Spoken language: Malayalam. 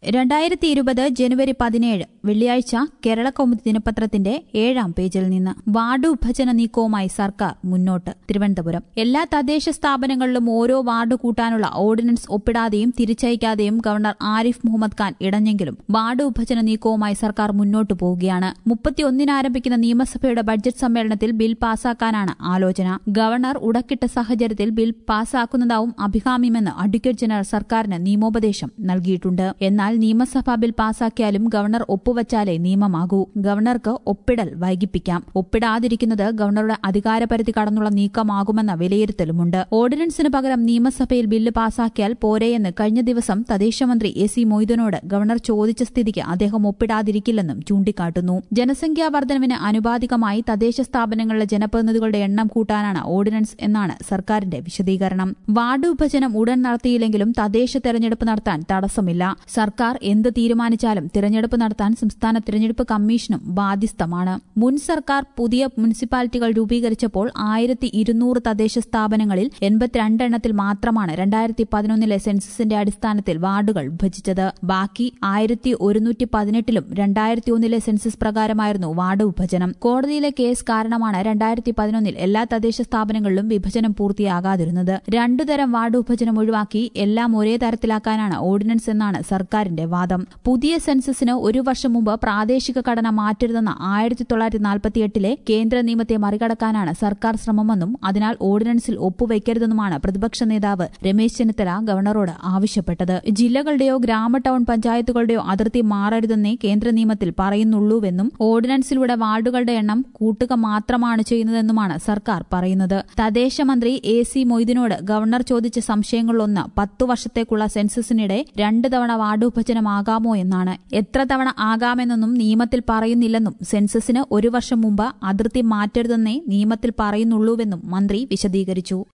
2020 ജനുവരി 17 വെള്ളിയാഴ്ച കേരളകൗമുദി ദിനപത്രത്തിന്റെ 7-ാം പേജിൽ നിന്ന് വാർഡ് വിഭജന നീക്കവുമായി സർക്കാർ മുന്നോട്ട്. തിരുവനന്തപുരം. എല്ലാ തദ്ദേശ സ്ഥാപനങ്ങളിലും ഓരോ വാർഡ് കൂട്ടാനുള്ള ഓർഡിനൻസ് ഒപ്പിടാതെയും തിരിച്ചയക്കാതെയും ഗവർണർ ആരിഫ് മുഹമ്മദ് ഖാൻ ഇടഞ്ഞെങ്കിലും വാർഡ് വിഭജന നീക്കവുമായി സർക്കാർ മുന്നോട്ടു പോവുകയാണ്. 31-ന് ആരംഭിക്കുന്ന നിയമസഭയുടെ ബഡ്ജറ്റ് സമ്മേളനത്തിൽ ബിൽ പാസാക്കാനാണ് ആലോചന. ഗവർണർ ഉടക്കിട്ട സാഹചര്യത്തിൽ ബിൽ പാസാക്കുന്നതാവും അഭികാമ്യമെന്ന് അഡ്വക്കേറ്റ് ജനറൽ സർക്കാരിന് നിയമോപദേശം നൽകിയിട്ടുണ്ട്. എന്നാൽ നിയമസഭാ ബിൽ പാസാക്കിയാലും ഗവർണർ ഒപ്പുവച്ചാലേ നിയമമാകൂ. ഗവർണർക്ക് ഒപ്പിടൽ വൈകിപ്പിക്കാം. ഒപ്പിടാതിരിക്കുന്നത് ഗവർണറുടെ അധികാരപരിധി കടന്നുള്ള നീക്കമാകുമെന്ന വിലയിരുത്തലുമുണ്ട്. ഓർഡിനൻസിന് പകരം നിയമസഭയിൽ ബില്ല് പാസാക്കിയാൽ പോരെയെന്ന് കഴിഞ്ഞ ദിവസം തദ്ദേശമന്ത്രി എ.സി. മൊയ്തീനോട് ഗവർണർ ചോദിച്ച സ്ഥിതിക്ക് അദ്ദേഹം ഒപ്പിടാതിരിക്കില്ലെന്നും ചൂണ്ടിക്കാട്ടുന്നു. ജനസംഖ്യാ വർധനവിന് അനുപാതികമായി തദ്ദേശ സ്ഥാപനങ്ങളിലെ ജനപ്രതിനിധികളുടെ എണ്ണം കൂട്ടാനാണ് ഓർഡിനൻസ് എന്നാണ് സർക്കാരിന്റെ വിശദീകരണം. വാർഡ് വിഭജനം ഉടൻ നടത്തിയില്ലെങ്കിലും തദ്ദേശ തെരഞ്ഞെടുപ്പ് നടത്താൻ തടസ്സമില്ല. സർക്കാർ എന്ത് തീരുമാനിച്ചാലും തിരഞ്ഞെടുപ്പ് നടത്താൻ സംസ്ഥാന തിരഞ്ഞെടുപ്പ് കമ്മീഷനും ബാധ്യസ്ഥമാണ്. മുൻ സർക്കാർ പുതിയ മുനിസിപ്പാലിറ്റികൾ രൂപീകരിച്ചപ്പോൾ 1200 തദ്ദേശ സ്ഥാപനങ്ങളിൽ 82 എണ്ണത്തിൽ മാത്രമാണ് 2011 സെൻസസിന്റെ അടിസ്ഥാനത്തിൽ വാർഡുകൾ വിഭജിച്ചത്. ബാക്കി 1118-ലും 2001 സെൻസസ് പ്രകാരമായിരുന്നു വാർഡ് വിഭജനം. കോടതിയിലെ കേസ് കാരണമാണ് 2011 എല്ലാ തദ്ദേശ സ്ഥാപനങ്ങളിലും വിഭജനം പൂർത്തിയാകാതിരുന്നത്. 2 തരം വാർഡ് വിഭജനം ഒഴിവാക്കി എല്ലാം ഒരേ തരത്തിലാക്കാനാണ് ഓർഡിനൻസ് എന്നാണ് സർക്കാരിന്റെ വാദം. പുതിയ സെൻസസിന് 1 വർഷം മുമ്പ് പ്രാദേശിക ഘടന മാറ്റരുതെന്ന 1948 കേന്ദ്ര നിയമത്തെ മറികടക്കാനാണ് സർക്കാർ ശ്രമമെന്നും അതിനാൽ ഓർഡിനൻസിൽ ഒപ്പുവയ്ക്കരുതെന്നുമാണ് പ്രതിപക്ഷ നേതാവ് രമേശ് ചെന്നിത്തല ഗവർണറോട് ആവശ്യപ്പെട്ടത്. ജില്ലകളുടെയോ ഗ്രാമ ടൌൺ പഞ്ചായത്തുകളുടെയോ അതിർത്തി മാറരുതെന്നേ കേന്ദ്ര നിയമത്തിൽ പറയുന്നുള്ളൂവെന്നും ഓർഡിനൻസിലൂടെ വാർഡുകളുടെ എണ്ണം കൂട്ടുക മാത്രമാണ് ചെയ്യുന്നതെന്നുമാണ് സർക്കാർ പറയുന്നത്. തദ്ദേശ മന്ത്രി എ.സി. മൊയ്തീനോട് ഗവർണർ ചോദിച്ച സംശയങ്ങളിലൊന്ന് 10 വർഷത്തേക്കുള്ള സെൻസസിനിടെ 2 തവണ വാർഡ് വിഭജനമാകാമോ എന്നാണ്. എത്ര തവണ ആകാമെന്നൊന്നും നിയമത്തിൽ പറയുന്നില്ലെന്നും സെൻസസിന് 1 വർഷം മുമ്പ് അതിർത്തി മാറ്റരുതെന്നേ നിയമത്തിൽ പറയുന്നുള്ളൂവെന്നും മന്ത്രി വിശദീകരിച്ചു.